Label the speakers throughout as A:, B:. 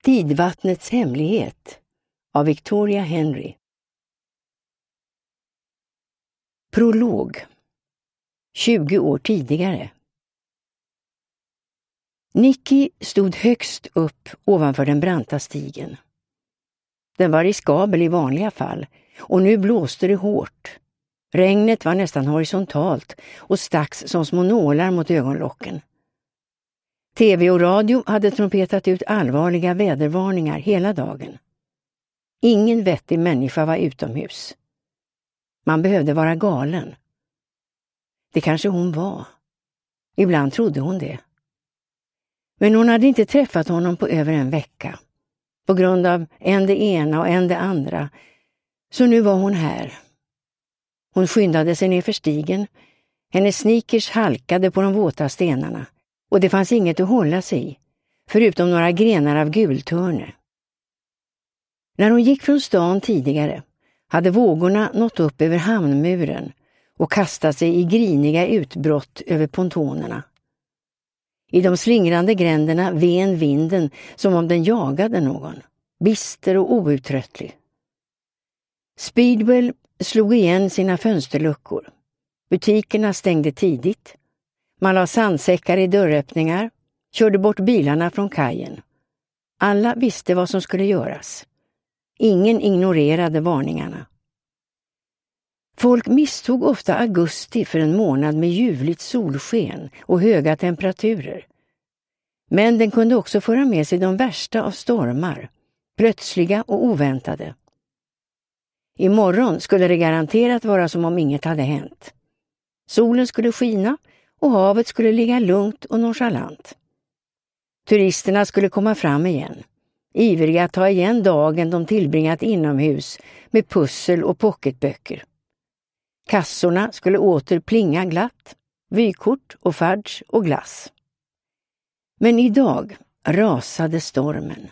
A: Tidvattnets hemlighet av Victoria Henry. Prolog. 20 år tidigare. Nicky stod högst upp ovanför den branta stigen. Den var riskabel i vanliga fall och nu blåste det hårt. Regnet var nästan horisontalt och stacks som små nålar mot ögonlocken. TV och radio hade trumpetat ut allvarliga vädervarningar hela dagen. Ingen vettig människa var utomhus. Man behövde vara galen. Det kanske hon var. Ibland trodde hon det. Men hon hade inte träffat honom på över en vecka. På grund av en det ena och en det andra. Så nu var hon här. Hon skyndade sig ner för stigen. Hennes sneakers halkade på de våta stenarna. Och det fanns inget att hålla sig i, förutom några grenar av gultörne. När hon gick från stan tidigare hade vågorna nått upp över hamnmuren och kastat sig i griniga utbrott över pontonerna. I de slingrande gränderna ven vinden som om den jagade någon, bister och outtröttlig. Speedwell slog igen sina fönsterluckor. Butikerna stängde tidigt. Man la sandsäckar i dörröppningar, körde bort bilarna från kajen. Alla visste vad som skulle göras. Ingen ignorerade varningarna. Folk misstog ofta augusti för en månad med ljuvligt solsken och höga temperaturer. Men den kunde också föra med sig de värsta av stormar, plötsliga och oväntade. Imorgon skulle det garanterat vara som om inget hade hänt. Solen skulle skina och havet skulle ligga lugnt och nonchalant. Turisterna skulle komma fram igen, ivriga att ta igen dagen de tillbringat inomhus med pussel och pocketböcker. Kassorna skulle åter plinga glatt, vykort och fudge och glass. Men idag rasade stormen.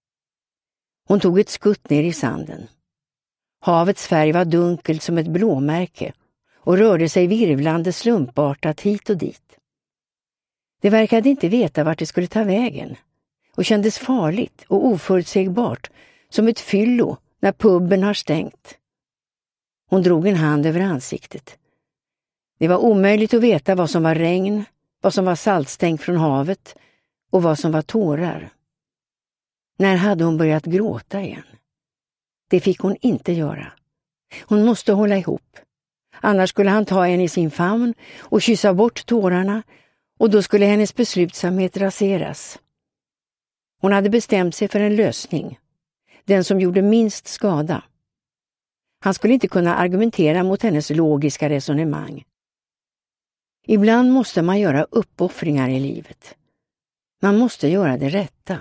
A: Hon tog ett skutt ner i sanden. Havets färg var dunkelt som ett blåmärke och rörde sig virvlande slumpartat hit och dit. Det verkade inte veta vart det skulle ta vägen och kändes farligt och oförutsägbart som ett fyllo när puben har stängt. Hon drog en hand över ansiktet. Det var omöjligt att veta vad som var regn, vad som var saltstänk från havet och vad som var tårar. När hade hon börjat gråta igen? Det fick hon inte göra. Hon måste hålla ihop. Annars skulle han ta henne i sin famn och kyssa bort tårarna och då skulle hennes beslutsamhet raseras. Hon hade bestämt sig för en lösning. Den som gjorde minst skada. Han skulle inte kunna argumentera mot hennes logiska resonemang. Ibland måste man göra uppoffringar i livet. Man måste göra det rätta.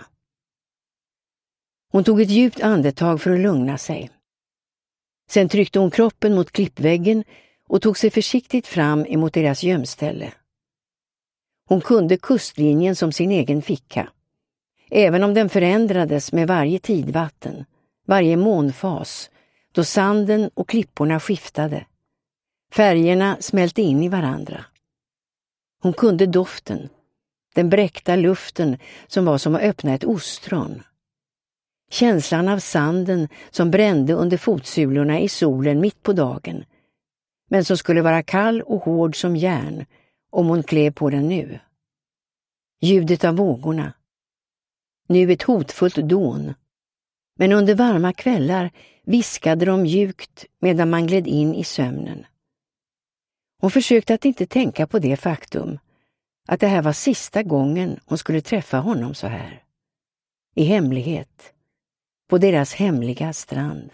A: Hon tog ett djupt andetag för att lugna sig. Sen tryckte hon kroppen mot klippväggen och tog sig försiktigt fram emot deras gömställe. Hon kunde kustlinjen som sin egen ficka. Även om den förändrades med varje tidvatten, varje månfas, då sanden och klipporna skiftade. Färgerna smälte in i varandra. Hon kunde doften, den bräckta luften som var som att öppna ett ostron. Känslan av sanden som brände under fotsulorna i solen mitt på dagen, men som skulle vara kall och hård som järn om hon klev på den nu. Ljudet av vågorna. Nu ett hotfullt dån. Men under varma kvällar viskade de mjukt medan man gled in i sömnen. Hon försökte att inte tänka på det faktum att det här var sista gången hon skulle träffa honom så här. I hemlighet. På deras hemliga strand.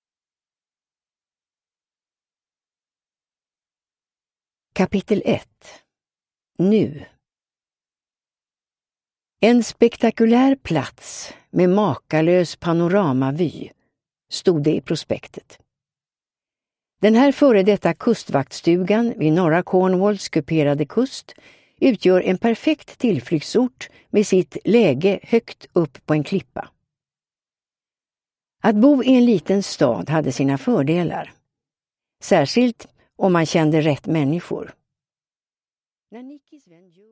A: Kapitel 1. Nu. En spektakulär plats med makalös panoramavy stod det i prospektet. Den här före detta kustvaktstugan vid norra Cornwalls kuperade kust utgör en perfekt tillflyktsort med sitt läge högt upp på en klippa. Att bo i en liten stad hade sina fördelar. Särskilt om man kände rätt människor. När Nickys vän